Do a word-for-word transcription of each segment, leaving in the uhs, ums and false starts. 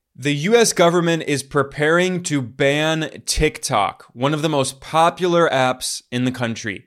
The U S government is preparing to ban TikTok, one of the most popular apps in the country.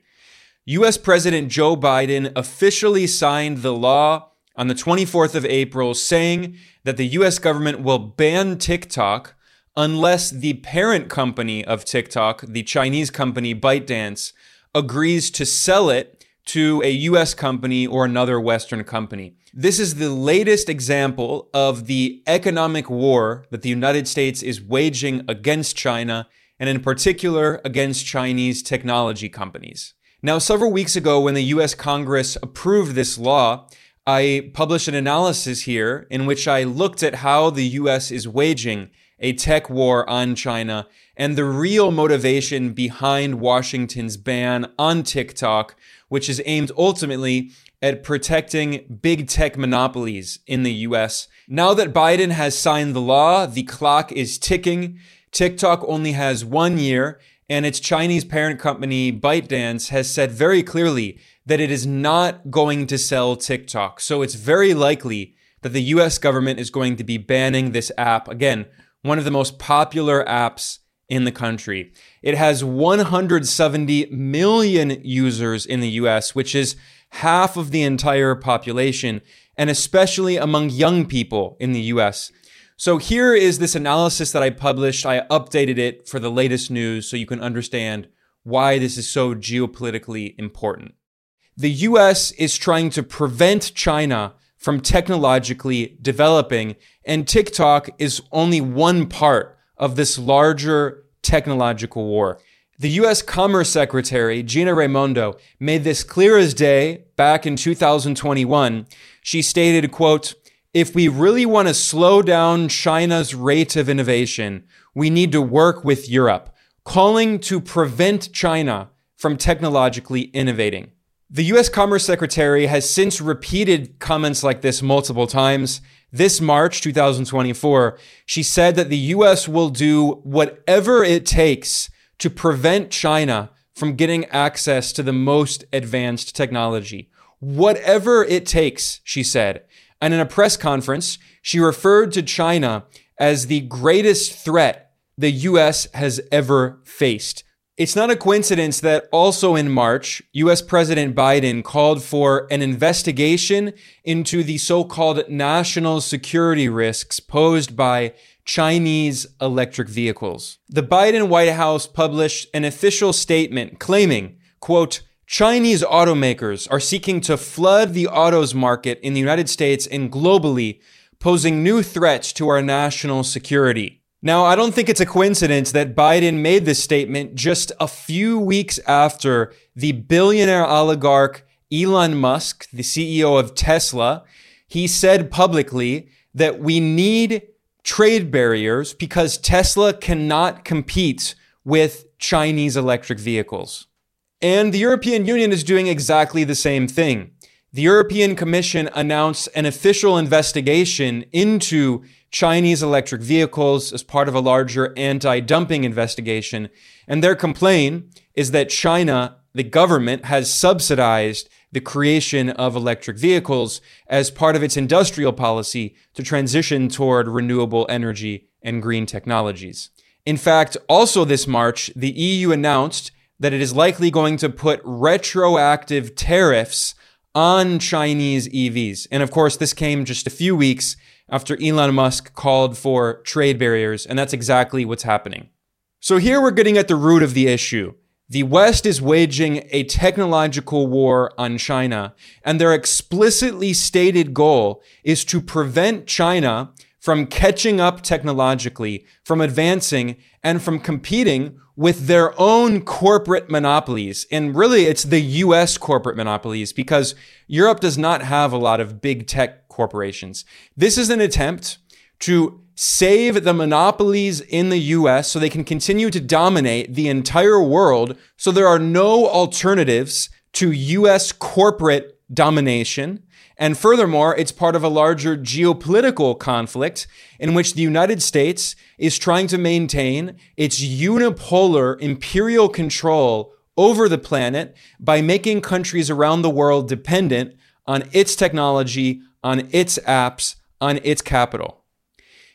U S President Joe Biden officially signed the law on the twenty-fourth of April, saying that the U S government will ban TikTok unless the parent company of TikTok, the Chinese company ByteDance, agrees to sell it to a U S company or another Western company. This is the latest example of the economic war that the United States is waging against China, and in particular against Chinese technology companies. Now, several weeks ago, when the U S Congress approved this law, I published an analysis here in which I looked at how the U S is waging a tech war on China and the real motivation behind Washington's ban on TikTok, which is aimed ultimately at protecting big tech monopolies in the U S. Now that Biden has signed the law, the clock is ticking. TikTok only has one year, and its Chinese parent company, ByteDance, has said very clearly that it is not going to sell TikTok. So it's very likely that the U S government is going to be banning this app. Again, one of the most popular apps in the country. It has one hundred seventy million users in the U S, which is half of the entire population, and especially among young people in the U S. So here is this analysis that I published. I updated it for the latest news so you can understand why this is so geopolitically important. The U S is trying to prevent China from technologically developing, and TikTok is only one part of this larger technological war. The U S Commerce Secretary, Gina Raimondo, made this clear as day back in two thousand twenty-one. She stated, quote, "If we really want to slow down China's rate of innovation, we need to work with Europe, calling to prevent China from technologically innovating." The U S Commerce Secretary has since repeated comments like this multiple times. This March two thousand twenty-four, she said that the U S will do whatever it takes to prevent China from getting access to the most advanced technology. Whatever it takes, she said. And in a press conference, she referred to China as the greatest threat the U S has ever faced. It's not a coincidence that also in March, U S President Biden called for an investigation into the so-called national security risks posed by Chinese electric vehicles. The Biden White House published an official statement claiming, quote, "Chinese automakers are seeking to flood the autos market in the United States and globally, posing new threats to our national security." Now, I don't think it's a coincidence that Biden made this statement just a few weeks after the billionaire oligarch Elon Musk, the C E O of Tesla, he said publicly that we need trade barriers because Tesla cannot compete with Chinese electric vehicles. And the European Union is doing exactly the same thing. The European Commission announced an official investigation into Chinese electric vehicles as part of a larger anti-dumping investigation. And their complaint is that China, the government, has subsidized the creation of electric vehicles as part of its industrial policy to transition toward renewable energy and green technologies. In fact, also this March, the E U announced that it is likely going to put retroactive tariffs on Chinese E Vs. And of course, this came just a few weeks after Elon Musk called for trade barriers, and that's exactly what's happening. So here we're getting at the root of the issue. The West is waging a technological war on China, and their explicitly stated goal is to prevent China from catching up technologically, from advancing, and from competing with their own corporate monopolies. And really, it's the U S corporate monopolies because Europe does not have a lot of big tech corporations. This is an attempt to save the monopolies in the U S so they can continue to dominate the entire world, so there are no alternatives to U S corporate domination. And furthermore, it's part of a larger geopolitical conflict in which the United States is trying to maintain its unipolar imperial control over the planet by making countries around the world dependent on its technology, on its apps, on its capital.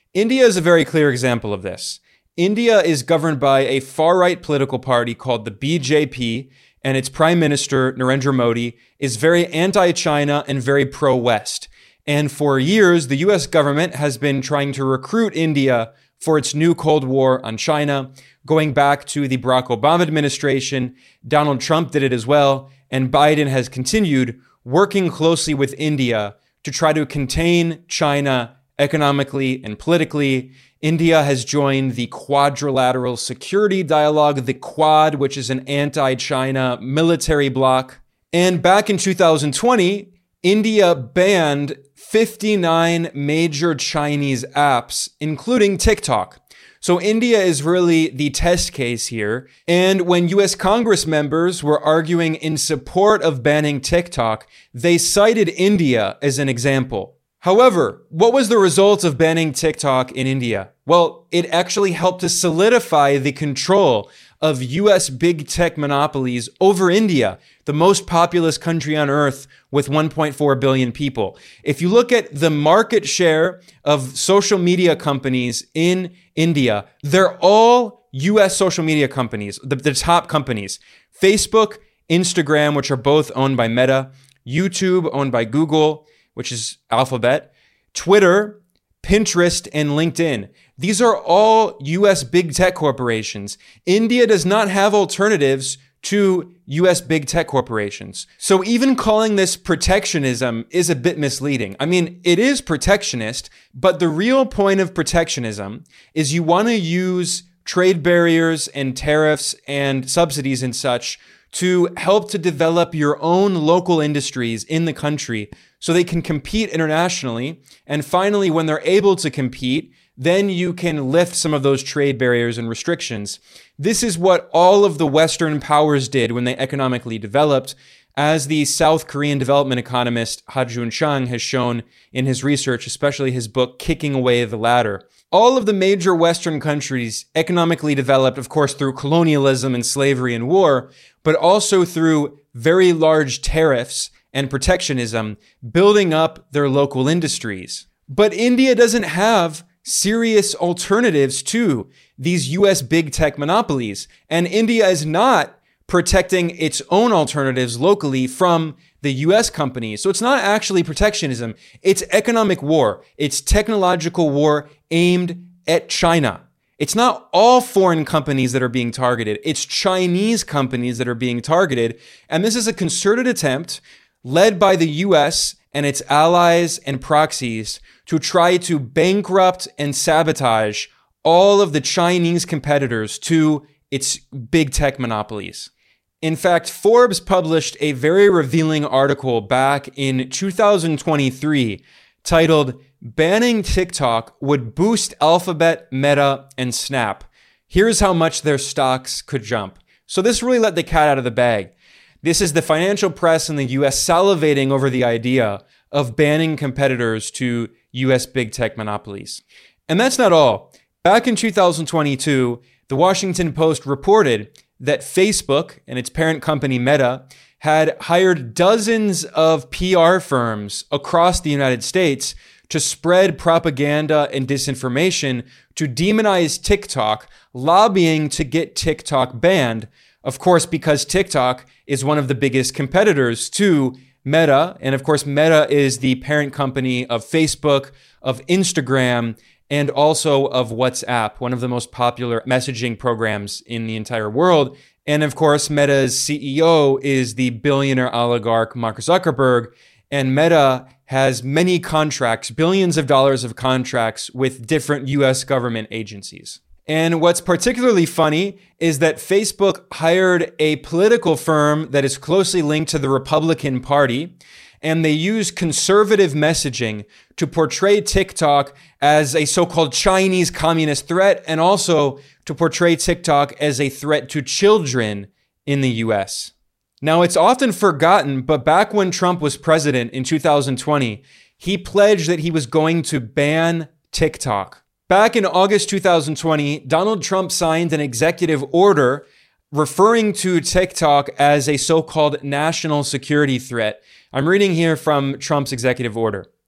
India is a very clear example of this. India is governed by a far-right political party called the B J P, and its prime minister, Narendra Modi, is very anti-China and very pro-West. And for years, the U S government has been trying to recruit India for its new Cold War on China, going back to the Barack Obama administration. Donald Trump did it as well, and Biden has continued working closely with India to try to contain China economically and politically. India has joined the Quadrilateral Security Dialogue, the Quad, which is an anti-China military bloc. And back in two thousand twenty, India banned fifty-nine major Chinese apps, including TikTok. So India is really the test case here. And when U S Congress members were arguing in support of banning TikTok, they cited India as an example. However, what was the result of banning TikTok in India? Well, it actually helped to solidify the control of U S big tech monopolies over India, the most populous country on earth with one point four billion people. If you look at the market share of social media companies in India, they're all U S social media companies, the, the top companies. Facebook, Instagram, which are both owned by Meta, YouTube, owned by Google, which is Alphabet, Twitter, Pinterest, and LinkedIn. These are all U S big tech corporations. India does not have alternatives to U S big tech corporations. So even calling this protectionism is a bit misleading. I mean, it is protectionist, but the real point of protectionism is you want to use trade barriers and tariffs and subsidies and such to help to develop your own local industries in the country so they can compete internationally. And finally, when they're able to compete, then you can lift some of those trade barriers and restrictions. This is what all of the Western powers did when they economically developed, as the South Korean development economist Ha Joon Chang has shown in his research, especially his book, Kicking Away the Ladder. All of the major Western countries economically developed, of course, through colonialism and slavery and war, but also through very large tariffs and protectionism, building up their local industries. But India doesn't have serious alternatives to these U S big tech monopolies. And India is not protecting its own alternatives locally from the U S companies. So it's not actually protectionism. It's economic war. It's technological war aimed at China. It's not all foreign companies that are being targeted. It's Chinese companies that are being targeted. And this is a concerted attempt led by the U S and its allies and proxies to try to bankrupt and sabotage all of the Chinese competitors to its big tech monopolies. In fact, Forbes published a very revealing article back in two thousand twenty-three titled, "Banning TikTok Would Boost Alphabet, Meta, and Snap. Here's how much their stocks could jump." So this really let the cat out of the bag. This is the financial press in the U S salivating over the idea of banning competitors to U S big tech monopolies. And that's not all. Back in two thousand twenty-two, the Washington Post reported that Facebook and its parent company Meta had hired dozens of P R firms across the United States to spread propaganda and disinformation to demonize TikTok, lobbying to get TikTok banned. Of course, because TikTok is one of the biggest competitors to Meta. And of course, Meta is the parent company of Facebook, of Instagram, and also of WhatsApp, one of the most popular messaging programs in the entire world. And of course, Meta's C E O is the billionaire oligarch Mark Zuckerberg. And Meta has many contracts, billions of dollars of contracts with different U S government agencies. And what's particularly funny is that Facebook hired a political firm that is closely linked to the Republican Party, and they use conservative messaging to portray TikTok as a so-called Chinese communist threat, and also to portray TikTok as a threat to children in the U S. Now, it's often forgotten, but back when Trump was president in two thousand twenty, he pledged that he was going to ban TikTok. Back in August two thousand twenty, Donald Trump signed an executive order referring to TikTok as a so-called national security threat. I'm reading here from Trump's executive order.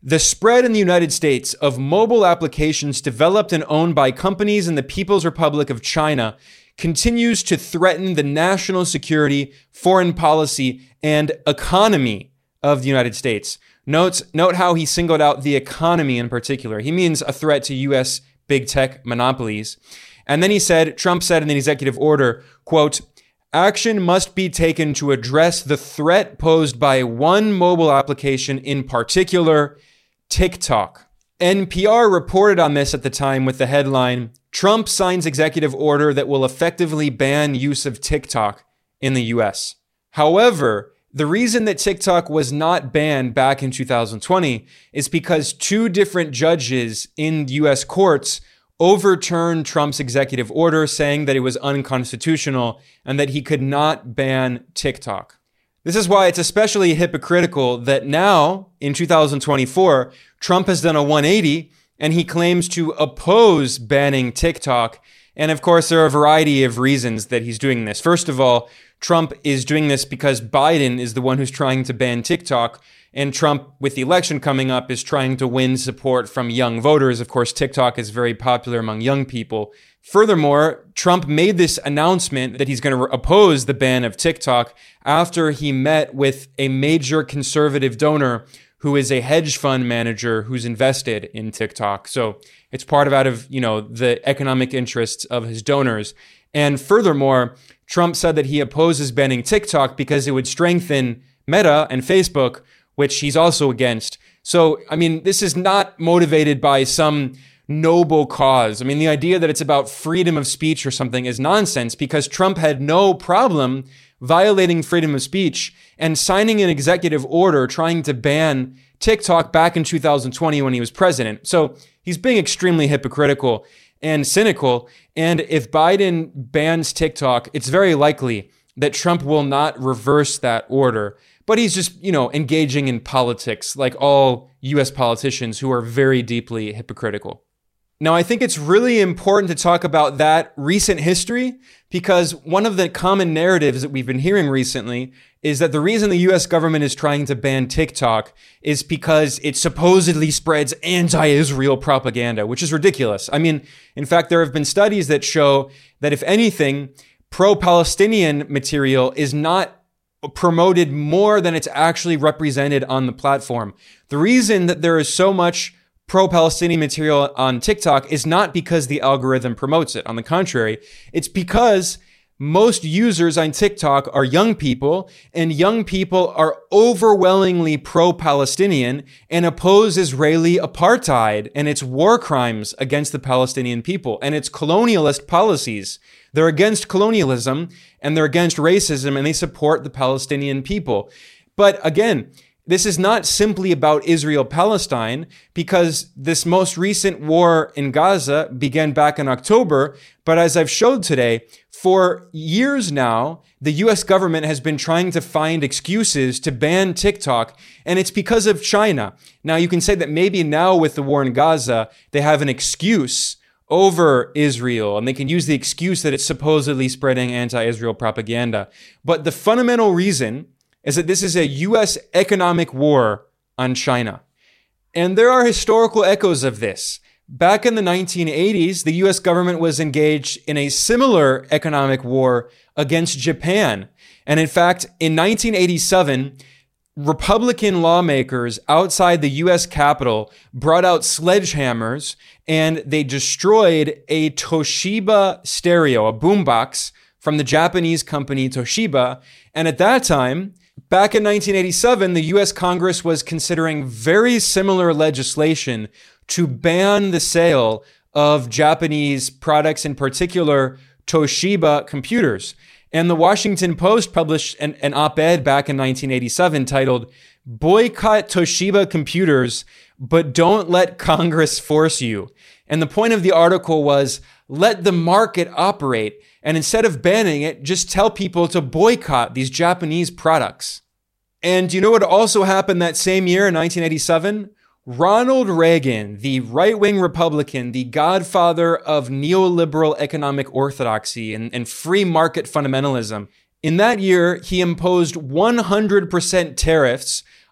The spread in the United States of mobile applications developed and owned by companies in the People's Republic of China continues to threaten the national security, foreign policy, and economy of the United States. Note, note how he singled out the economy in particular. He means a threat to U S big tech monopolies. And then he said, Trump said in the executive order, quote, action must be taken to address the threat posed by one mobile application in particular, TikTok. N P R reported on this at the time with the headline, Trump signs executive order that will effectively ban use of TikTok in the U S. However, the reason that TikTok was not banned back in two thousand twenty is because two different judges in U S courts overturned Trump's executive order saying that it was unconstitutional and that he could not ban TikTok. This is why it's especially hypocritical that now, in two thousand twenty-four, Trump has done a one eighty and he claims to oppose banning TikTok. And of course, there are a variety of reasons that he's doing this. First of all, Trump is doing this because Biden is the one who's trying to ban TikTok. And Trump, with the election coming up, is trying to win support from young voters. Of course, TikTok is very popular among young people. Furthermore, Trump made this announcement that he's going to oppose the ban of TikTok after he met with a major conservative donor who is a hedge fund manager who's invested in TikTok. So it's part of out of, you know, the economic interests of his donors. And furthermore, Trump said that he opposes banning TikTok because it would strengthen Meta and Facebook, which he's also against. So, I mean, this is not motivated by some noble cause. I mean, the idea that it's about freedom of speech or something is nonsense because Trump had no problem violating freedom of speech and signing an executive order trying to ban TikTok back in two thousand twenty when he was president. So he's being extremely hypocritical and cynical. And if Biden bans TikTok, it's very likely that Trump will not reverse that order. But he's just, you know, engaging in politics like all U S politicians who are very deeply hypocritical. Now, I think it's really important to talk about that recent history because one of the common narratives that we've been hearing recently is that the reason the U S government is trying to ban TikTok is because it supposedly spreads anti-Israel propaganda, which is ridiculous. I mean, in fact, there have been studies that show that if anything, pro-Palestinian material is not promoted more than it's actually represented on the platform. The reason that there is so much pro-Palestinian material on TikTok is not because the algorithm promotes it. On the contrary, it's because most users on TikTok are young people, and young people are overwhelmingly pro-Palestinian and oppose Israeli apartheid and its war crimes against the Palestinian people and its colonialist policies. They're against colonialism and they're against racism and they support the Palestinian people. But again, this is not simply about Israel-Palestine because this most recent war in Gaza began back in October. But as I've showed today, for years now, the U S government has been trying to find excuses to ban TikTok, and it's because of China. Now, you can say that maybe now with the war in Gaza, they have an excuse over Israel, and they can use the excuse that it's supposedly spreading anti-Israel propaganda. But the fundamental reason is that this is a U S economic war on China. And there are historical echoes of this. Back in the nineteen eighties, the U S government was engaged in a similar economic war against Japan. And in fact, in nineteen eighty-seven, Republican lawmakers outside the U S Capitol brought out sledgehammers and they destroyed a Toshiba stereo, a boombox from the Japanese company Toshiba. And at that time, back in nineteen eighty-seven, the U S Congress was considering very similar legislation to ban the sale of Japanese products, in particular Toshiba computers. And the Washington Post published an, an op-ed back in nineteen eighty-seven titled, "Boycott Toshiba Computers, but don't let Congress force you." And the point of the article was, let the market operate. And instead of banning it, just tell people to boycott these Japanese products. And you know what also happened that same year in nineteen eighty-seven? Ronald Reagan, the right-wing Republican, the godfather of neoliberal economic orthodoxy and, and free market fundamentalism, in that year, he imposed one hundred percent tariffs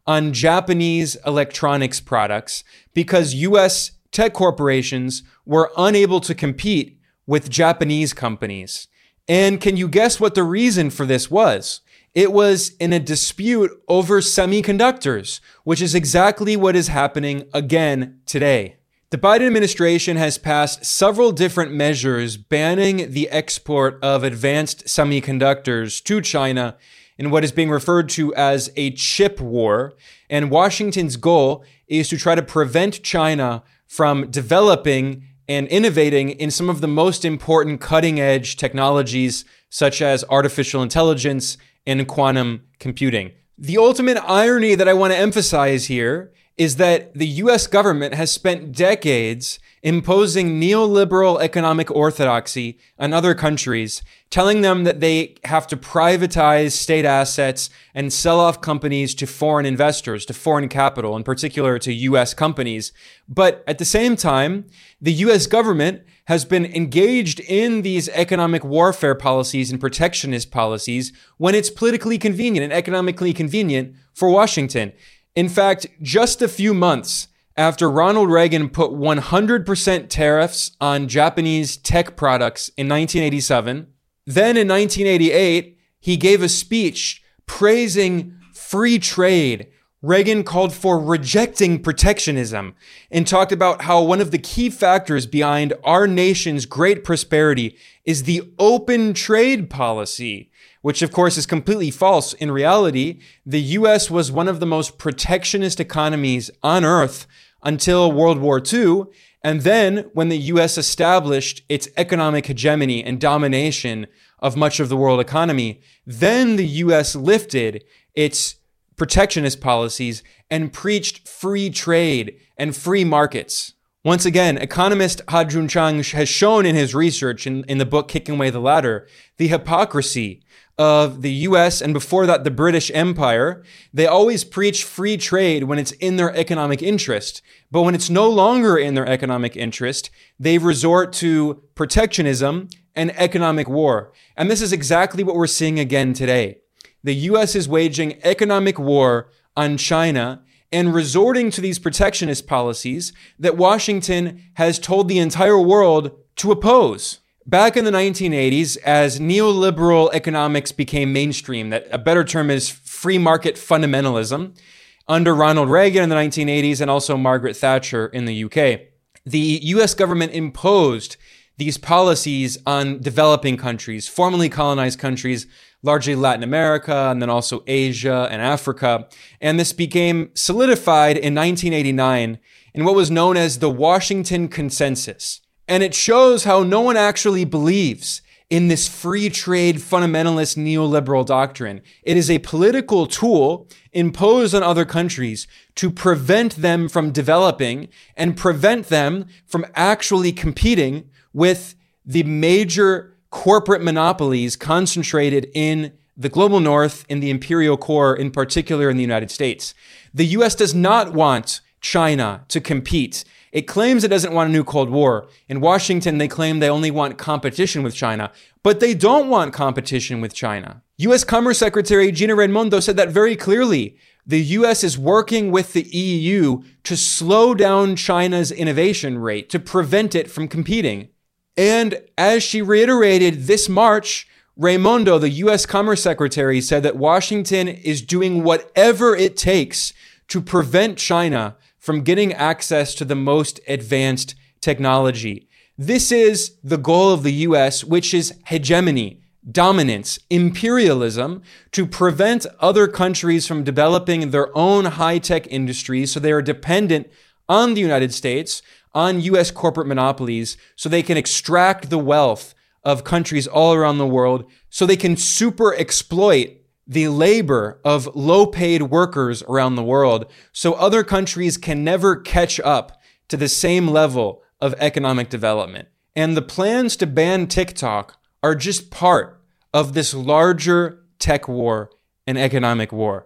on Japanese electronics products because U S tech corporations were unable to compete with Japanese companies. And can you guess what the reason for this was? It was in a dispute over semiconductors, which is exactly what is happening again today. The Biden administration has passed several different measures banning the export of advanced semiconductors to China in what is being referred to as a chip war. And Washington's goal is to try to prevent China from developing and innovating in some of the most important cutting-edge technologies, such as artificial intelligence and quantum computing. The ultimate irony that I want to emphasize here is that the U S government has spent decades imposing neoliberal economic orthodoxy on other countries, telling them that they have to privatize state assets and sell off companies to foreign investors, to foreign capital, in particular to U S companies. But at the same time, the U S government has been engaged in these economic warfare policies and protectionist policies when it's politically convenient and economically convenient for Washington. In fact, just a few months after Ronald Reagan put one hundred percent tariffs on Japanese tech products in nineteen eighty-seven, then in nineteen eighty-eight, he gave a speech praising free trade. Reagan called for rejecting protectionism and talked about how one of the key factors behind our nation's great prosperity is the open trade policy, which of course is completely false. In reality, the U S was one of the most protectionist economies on earth until World War Two. And then when the U S established its economic hegemony and domination of much of the world economy, then the U S lifted its protectionist policies and preached free trade and free markets. Once again, economist Ha-Joon Chang has shown in his research in, in the book Kicking Away the Ladder the hypocrisy of the U S and before that the British Empire. They always preach free trade when it's in their economic interest. But when it's no longer in their economic interest, they resort to protectionism and economic war. And this is exactly what we're seeing again today. The U S is waging economic war on China and resorting to these protectionist policies that Washington has told the entire world to oppose. Back in the nineteen eighties, as neoliberal economics became mainstream, that a better term is free market fundamentalism, under Ronald Reagan in the nineteen eighties and also Margaret Thatcher in the U K, the U S government imposed these policies on developing countries, formerly colonized countries, largely Latin America, and then also Asia and Africa. And this became solidified in nineteen eighty-nine in what was known as the Washington Consensus. And it shows how no one actually believes in this free trade fundamentalist neoliberal doctrine. It is a political tool imposed on other countries to prevent them from developing and prevent them from actually competing with the major corporate monopolies concentrated in the global north, in the imperial core, in particular in the United States. The U S does not want China to compete. It claims it doesn't want a new Cold War. In Washington, they claim they only want competition with China, but they don't want competition with China. U S Commerce Secretary Gina Raimondo said that very clearly. The U S is working with the E U to slow down China's innovation rate, to prevent it from competing. And as she reiterated this March, Raimondo, the U S Commerce Secretary, said that Washington is doing whatever it takes to prevent China from getting access to the most advanced technology. This is the goal of the U S, which is hegemony, dominance, imperialism, to prevent other countries from developing their own high-tech industries so they are dependent on the United States, on U S corporate monopolies, so they can extract the wealth of countries all around the world, so they can super exploit the labor of low-paid workers around the world, so other countries can never catch up to the same level of economic development. And the plans to ban TikTok are just part of this larger tech war and economic war.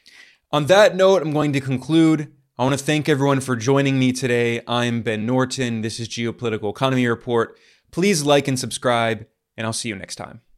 On that note, I'm going to conclude. I want to thank everyone for joining me today. I'm Ben Norton. This is Geopolitical Economy Report. Please like and subscribe, and I'll see you next time.